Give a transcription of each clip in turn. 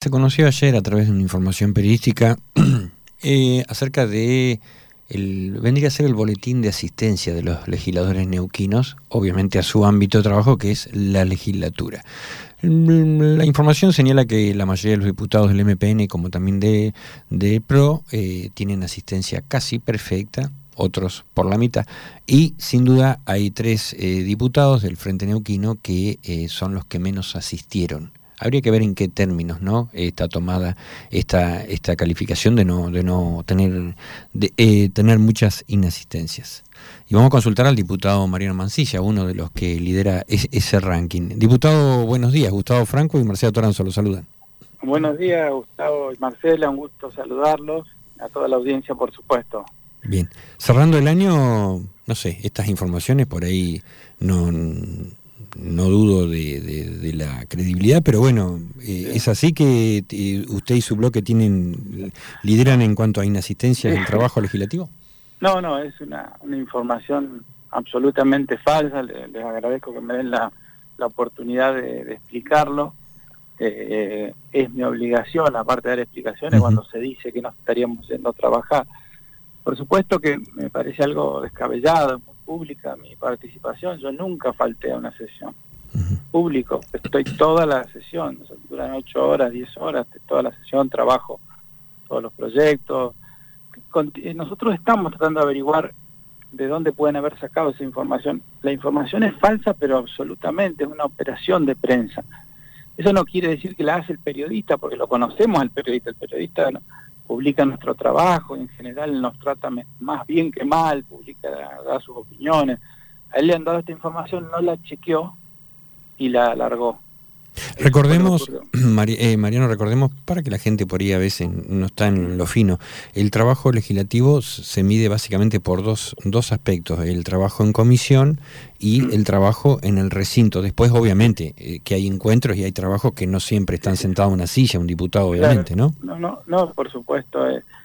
se conoció ayer a través de una información periodística acerca de vendría a ser el boletín de asistencia de los legisladores neuquinos, obviamente a su ámbito de trabajo, que es la legislatura. La información señala que la mayoría de los diputados del MPN, como también de PRO, tienen asistencia casi perfecta, otros por la mitad, y sin duda hay 3 diputados del Frente Neuquino que son los que menos asistieron. Habría que ver en qué términos, ¿no?, está tomada esta calificación de no tener muchas inasistencias. Y vamos a consultar al diputado Mariano Mansilla, uno de los que lidera ese ranking. Diputado, buenos días. Gustavo Franco y Marcela Toranzo lo saludan. Buenos días, Gustavo y Marcela, un gusto saludarlos, a toda la audiencia, por supuesto. Bien. Cerrando el año, no sé, estas informaciones por ahí no dudo de la credibilidad, pero bueno, ¿es así que usted y su bloque lideran en cuanto a inasistencia en el trabajo legislativo? No, es una información absolutamente falsa. Les agradezco que me den la oportunidad de explicarlo. Es mi obligación, aparte de dar explicaciones, cuando se dice que no estaríamos yendo a trabajar. Por supuesto que me parece algo descabellado, muy pública mi participación. Yo nunca falté a una sesión. Público, estoy toda la sesión, duran 8 horas, 10 horas, toda la sesión, trabajo todos los proyectos. Nosotros estamos tratando de averiguar de dónde pueden haber sacado esa información. La información es falsa, pero absolutamente es una operación de prensa. Eso no quiere decir que la hace el periodista, porque lo conocemos al periodista. El periodista publica nuestro trabajo, en general nos trata más bien que mal, da sus opiniones. A él le han dado esta información, no la chequeó y la alargó. Recordemos, Mariano, recordemos, para que la gente por ahí a veces no está en lo fino, el trabajo legislativo se mide básicamente por dos aspectos: el trabajo en comisión y el trabajo en el recinto. Después, obviamente, que hay encuentros y hay trabajos que no siempre están sentados en una silla, un diputado, obviamente, claro, ¿no? Por supuesto.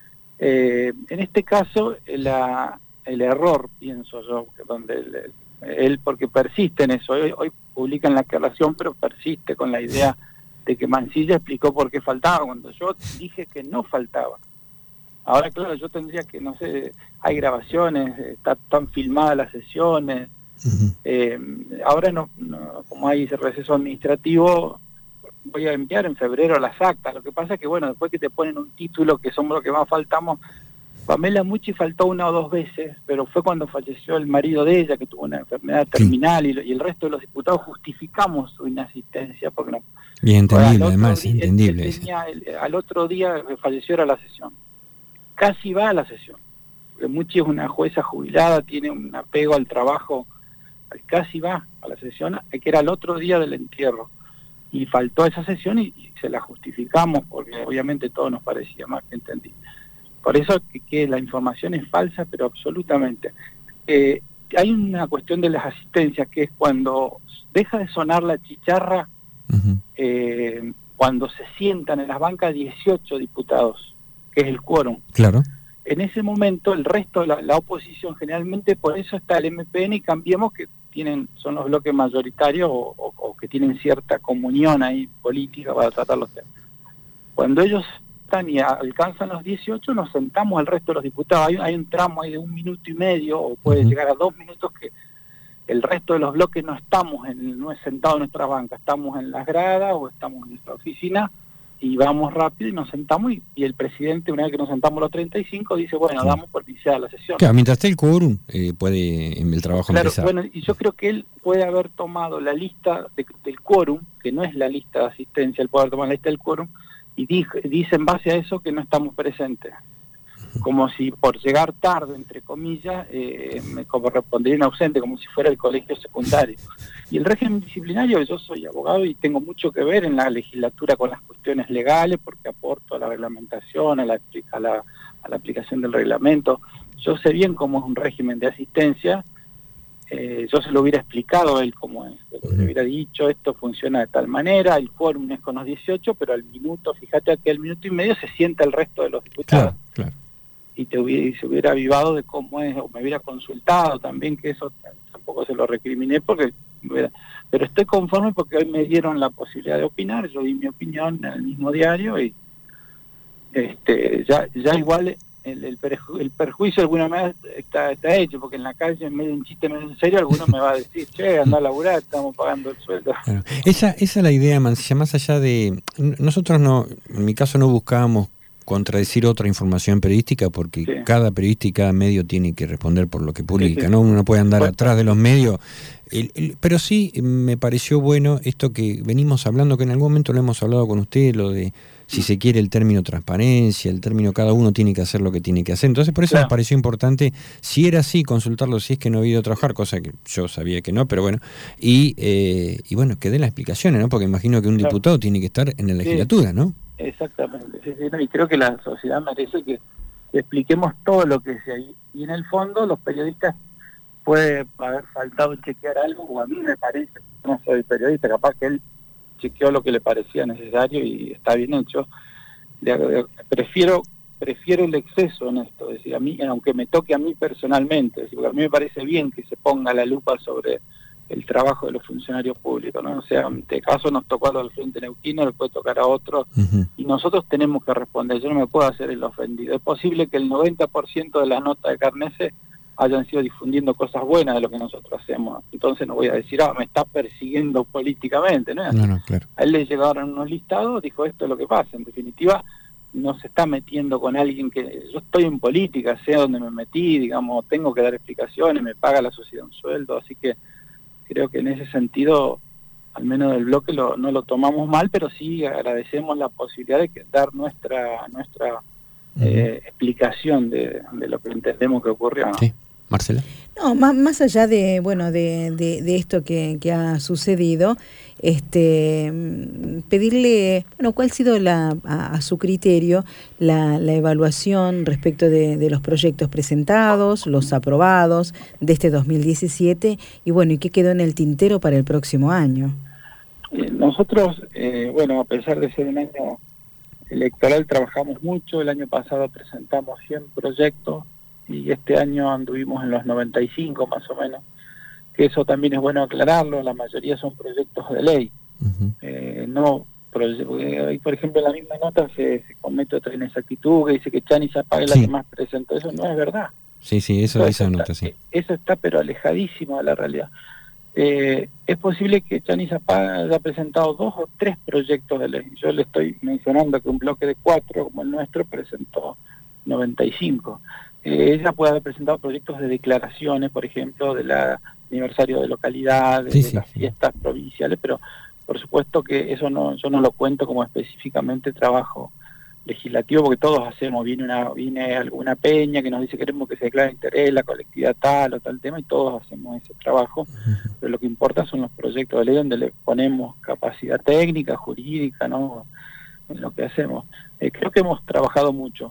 En este caso, el error, pienso yo, donde él, porque persiste en eso, hoy publican la aclaración, pero persiste con la idea de que Mansilla explicó por qué faltaba, cuando yo dije que no faltaba. Ahora, claro, yo tendría que, no sé, hay grabaciones, están filmadas las sesiones. Ahora no, como hay ese receso administrativo, voy a enviar en febrero las actas. Lo que pasa es que, bueno, después que te ponen un título que somos los que más faltamos, Pamela Mucci faltó 1 o 2 veces, pero fue cuando falleció el marido de ella, que tuvo una enfermedad terminal, y el resto de los diputados justificamos su inasistencia, porque no. Y entendible, además, entendible. Al otro día falleció, era la sesión. Casi va a la sesión, porque Mucci es una jueza jubilada, tiene un apego al trabajo, casi va a la sesión, que era el otro día del entierro, y faltó a esa sesión y se la justificamos, porque obviamente todo nos parecía más que entendible. Por eso que la información es falsa, pero absolutamente. Hay una cuestión de las asistencias, que es cuando deja de sonar la chicharra, cuando se sientan en las bancas 18 diputados, que es el quórum. Claro. En ese momento el resto de la oposición, generalmente por eso está el MPN y Cambiemos, que son los bloques mayoritarios o que tienen cierta comunión ahí política para tratar los temas. Cuando ellos están y alcanzan los 18, nos sentamos al resto de los diputados. Hay un tramo ahí de 1 minuto y medio, o puede llegar a 2 minutos, que el resto de los bloques no estamos no es sentados en nuestra banca, estamos en las gradas o estamos en nuestra oficina, y vamos rápido y nos sentamos, y el presidente, una vez que nos sentamos los 35, dice, bueno, damos por iniciada la sesión. Claro, mientras esté el quórum, puede el trabajo empezar. Bueno, y yo creo que él puede haber tomado la lista del quórum, que no es la lista de asistencia, él puede haber tomado la lista del quórum, y dice en base a eso que no estamos presentes. Como si por llegar tarde, entre comillas, me correspondería un ausente, como si fuera el colegio secundario. Y el régimen disciplinario, yo soy abogado y tengo mucho que ver en la legislatura con las cuestiones legales, porque aporto a la reglamentación, a la aplicación del reglamento. Yo sé bien cómo es un régimen de asistencia. Yo se lo hubiera explicado a él cómo es. Le hubiera dicho, esto funciona de tal manera, el quórum es con los 18, pero al minuto, fíjate que al minuto y medio se sienta el resto de los diputados. Claro. Y se hubiera avivado de cómo es, o me hubiera consultado también, que eso tampoco se lo recriminé, porque pero estoy conforme porque hoy me dieron la posibilidad de opinar, yo di mi opinión en el mismo diario y ya igual el perjuicio alguna vez está hecho, porque en la calle, en medio de un chiste medio en serio, alguno me va a decir, che, anda a laburar, estamos pagando el sueldo. Claro. Esa es la idea, Mancilla, más allá de... Nosotros no, en mi caso no buscábamos contradecir otra información periodística, porque Sí. cada periodista y cada medio tiene que responder por lo que publica, Sí. ¿no? Uno no puede andar Bueno, atrás de los medios. Pero sí me pareció bueno esto que venimos hablando, que en algún momento lo hemos hablado con usted, lo de, si se quiere, el término transparencia, el término cada uno tiene que hacer lo que tiene que hacer. Entonces por eso claro. nos pareció importante, si era así, consultarlo si es que no había ido a trabajar, cosa que yo sabía que no, pero bueno, y bueno, que den las explicaciones, ¿no? Porque imagino que un Claro. diputado tiene que estar en la legislatura, ¿no? Exactamente, sí, no, y creo que la sociedad merece que expliquemos todo lo que sea, y en el fondo los periodistas puede haber faltado chequear algo, o a mí me parece, no soy periodista, capaz que él chequeó lo que le parecía necesario y está bien hecho. Prefiero el exceso en esto, es decir, a mí, aunque me toque a mí personalmente, es decir, porque a mí me parece bien que se ponga la lupa sobre el trabajo de los funcionarios públicos, ¿no? O sea, en este caso nos tocó a los del Frente Neuquino, le puede tocar a otros, y nosotros tenemos que responder. Yo no me puedo hacer el ofendido. Es posible que el 90% de las notas de Carnese hayan sido difundiendo cosas buenas de lo que nosotros hacemos. Entonces no voy a decir, me está persiguiendo políticamente, ¿no? No, claro. A él le llegaron unos listados, dijo, esto es lo que pasa. En definitiva, no se está metiendo con alguien que... Yo estoy en política, sé dónde me metí, digamos, tengo que dar explicaciones, me paga la sociedad un sueldo, así que creo que en ese sentido, al menos del bloque, no lo tomamos mal, pero sí agradecemos la posibilidad de dar nuestra explicación de lo que entendemos que ocurrió, ¿no? Sí. Marcela. No, más allá de esto que ha sucedido, pedirle, ¿cuál ha sido a su criterio la evaluación respecto de los proyectos presentados, los aprobados de este 2017 y qué quedó en el tintero para el próximo año? Nosotros, a pesar de ser un año electoral, trabajamos mucho. El año pasado presentamos 100 proyectos y este año anduvimos en los 95 más o menos, que eso también es bueno aclararlo, la mayoría son proyectos de ley. Ahí, por ejemplo, en la misma nota se comete otra inexactitud que dice que Chani Zapag es la que más presentó. Eso no es verdad. Sí, esa nota, sí. Eso está pero alejadísimo de la realidad. Es posible que Chani Zapag haya presentado 2 o 3 proyectos de ley. Yo le estoy mencionando que un bloque de 4, como el nuestro, presentó 95. Ella puede haber presentado proyectos de declaraciones, por ejemplo, del aniversario de localidad, de las fiestas provinciales, pero por supuesto que eso yo no lo cuento como específicamente trabajo legislativo, porque todos hacemos, viene alguna peña que nos dice queremos que se declare interés, la colectividad tal o tal tema, y todos hacemos ese trabajo, pero lo que importa son los proyectos de ley donde le ponemos capacidad técnica, jurídica, ¿no?, en lo que hacemos. Creo que hemos trabajado mucho.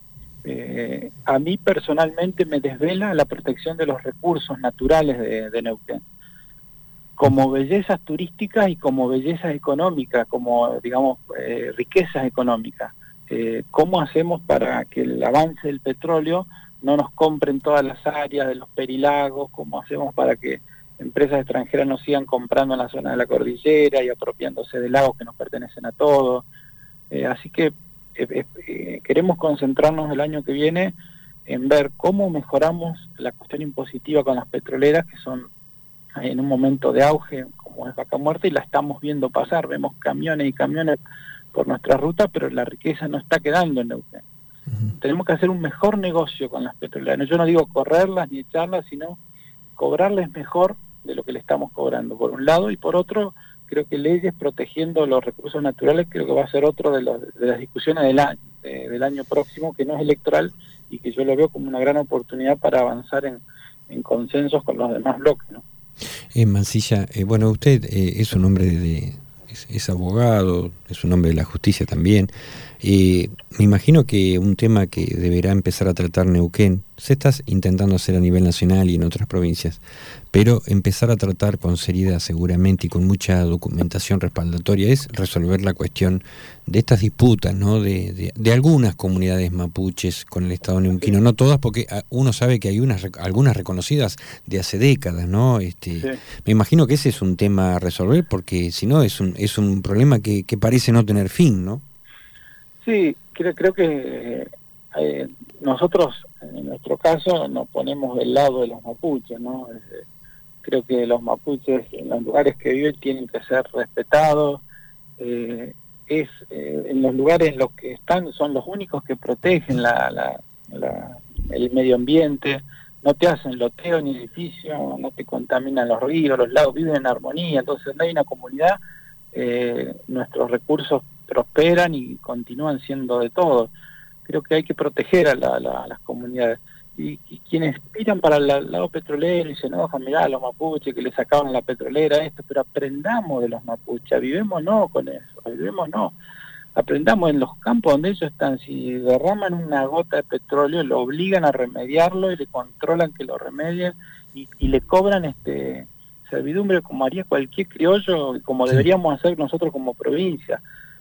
A mí personalmente me desvela la protección de los recursos naturales de Neuquén, como bellezas turísticas y como bellezas económicas, como, digamos, riquezas económicas. ¿Cómo hacemos para que el avance del petróleo no nos compren todas las áreas de los perilagos? ¿Cómo hacemos para que empresas extranjeras no sigan comprando en la zona de la cordillera y apropiándose de lagos que nos pertenecen a todos? Así que queremos concentrarnos el año que viene en ver cómo mejoramos la cuestión impositiva con las petroleras, que son en un momento de auge como es Vaca Muerta, y la estamos viendo pasar. Vemos camiones y camiones por nuestra ruta, pero la riqueza no está quedando en Neuquén. Tenemos que hacer un mejor negocio con las petroleras. Yo no digo correrlas ni echarlas, sino cobrarles mejor de lo que le estamos cobrando, por un lado, y por otro, creo que leyes protegiendo los recursos naturales creo que va a ser otro de las discusiones del año próximo, que no es electoral, y que yo lo veo como una gran oportunidad para avanzar en consensos con los demás bloques, ¿no? Mancilla, usted es un hombre es abogado, es un hombre de la justicia también. Me imagino que un tema que deberá empezar a tratar Neuquén se está intentando hacer a nivel nacional y en otras provincias, pero empezar a tratar con seriedad seguramente y con mucha documentación respaldatoria es resolver la cuestión de estas disputas, ¿no? de algunas comunidades mapuches con el Estado neuquino, no todas, porque uno sabe que hay algunas reconocidas de hace décadas, ¿no? Sí. Me imagino que ese es un tema a resolver, porque si no es un problema que parece no tener fin, ¿no? Sí, creo que nosotros, en nuestro caso, nos ponemos del lado de los mapuches, ¿no? Creo que los mapuches en los lugares que viven tienen que ser respetados. En los lugares en los que están son los únicos que protegen el medio ambiente, no te hacen loteo ni edificio, no te contaminan los ríos, los lagos, viven en armonía. Entonces no hay una comunidad, nuestros recursos prosperan y continúan siendo de todos. Creo que hay que proteger a las comunidades. Y quienes miran para el lado petrolero y se enojan, mirá, los mapuches que le sacaban la petrolera, pero aprendamos de los mapuches, avivemos no con eso, avivemos no. Aprendamos en los campos donde ellos están, si derraman una gota de petróleo, lo obligan a remediarlo y le controlan que lo remedien y le cobran servidumbre como haría cualquier criollo, como deberíamos hacer nosotros como provincia.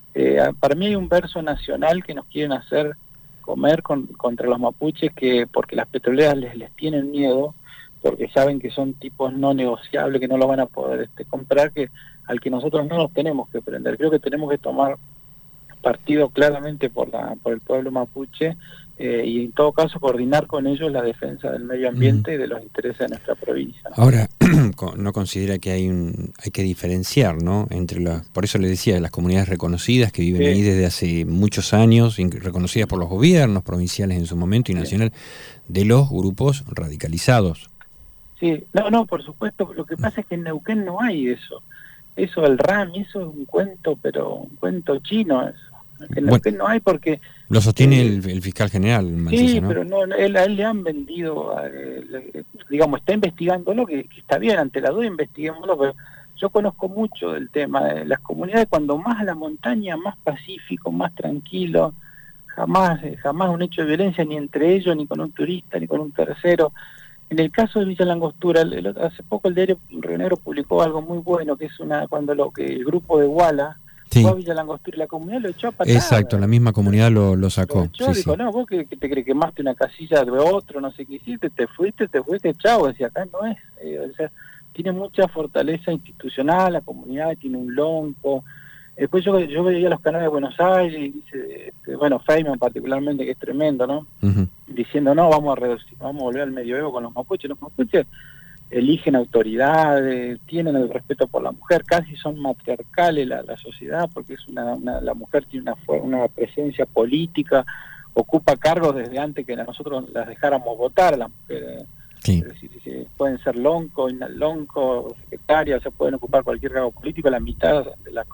Para mí hay un verso nacional que nos quieren hacer comer contra los mapuches, porque las petroleras les tienen miedo, porque saben que son tipos no negociables, que no lo van a poder comprar, al que nosotros no nos tenemos que prender. Creo que tenemos que tomar partido claramente por el pueblo mapuche, y en todo caso coordinar con ellos la defensa del medio ambiente y de los intereses de nuestra provincia, ¿no? Ahora, ¿no considera que hay que diferenciar, ¿no? Por eso le decía, las comunidades reconocidas que viven ahí desde hace muchos años, reconocidas por los gobiernos provinciales en su momento y nacional, de los grupos radicalizados? Sí, no, por supuesto. Lo que pasa es que en Neuquén no hay eso. Eso del RAM, eso es un cuento, pero un cuento chino eso. En Neuquén no hay, porque lo sostiene el fiscal general, Mancilla, sí, ¿no? pero a él le han vendido, digamos, está investigándolo, que está bien, ante la duda investiguémoslo, pero yo conozco mucho del tema de las comunidades. Cuando más a la montaña, más pacífico, más tranquilo, jamás un hecho de violencia ni entre ellos, ni con un turista, ni con un tercero. En el caso de Villa Langostura, hace poco el diario Río Negro publicó algo muy bueno, que es cuando el grupo de Guala fue a Villa Langostura y la comunidad lo echó a patadas. Exacto, la misma comunidad lo sacó. Lo echó, dijo, no, vos que te crees, quemaste una casilla de otro, no sé qué hiciste, te fuiste, chao. Decía, acá no es. O sea, tiene mucha fortaleza institucional, la comunidad tiene un lonco. Después yo veía los canales de Buenos Aires y dice, Feynman particularmente, que es tremendo, ¿no? Uh-huh. Diciendo, no, vamos a volver al medioevo con los mapuches. Los mapuches eligen autoridades, tienen el respeto por la mujer, casi son matriarcales la sociedad, porque la mujer tiene una presencia política, ocupa cargos desde antes que nosotros las dejáramos votar a las mujeres. Sí. Es decir, pueden ser lonco, secretaria, o sea, pueden ocupar cualquier cargo político. La mitad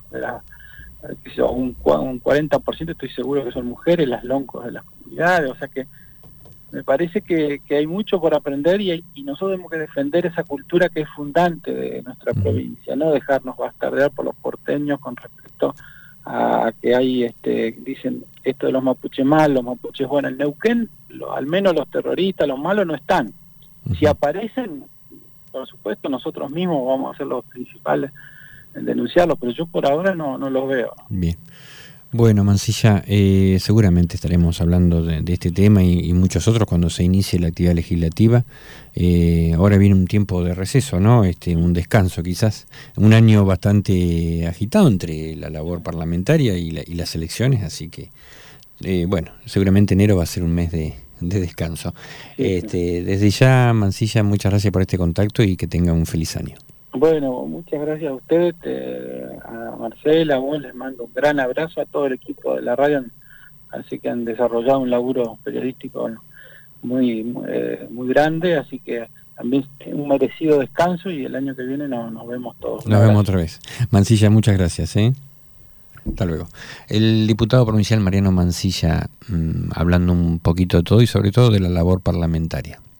un 40% estoy seguro que son mujeres, las loncos de las comunidades. O sea que me parece que hay mucho por aprender, y nosotros tenemos que defender esa cultura que es fundante de nuestra provincia, no dejarnos bastardear por los porteños con respecto a que hay, dicen esto de los mapuches malos, los mapuches buenos. En Neuquén, al menos los terroristas, los malos no están. Si aparecen, por supuesto, nosotros mismos vamos a ser los principales en denunciarlos, pero yo por ahora no los veo. Bien. Bueno, Mancilla, seguramente estaremos hablando de este tema y muchos otros cuando se inicie la actividad legislativa. Ahora viene un tiempo de receso, ¿no? Un descanso quizás, un año bastante agitado entre la labor parlamentaria y las elecciones, así que, seguramente enero va a ser un mes de descanso. Desde ya, Mancilla, muchas gracias por este contacto y que tenga un feliz año. Bueno, muchas gracias a ustedes, a Marcela, a vos les mando un gran abrazo, a todo el equipo de la radio, así que han desarrollado un laburo periodístico muy grande, así que también un merecido descanso, y el año que viene nos vemos todos. Nos vemos otra vez. Mancilla, muchas gracias. Hasta luego. El diputado provincial Mariano Mancilla, hablando un poquito de todo y sobre todo de la labor parlamentaria.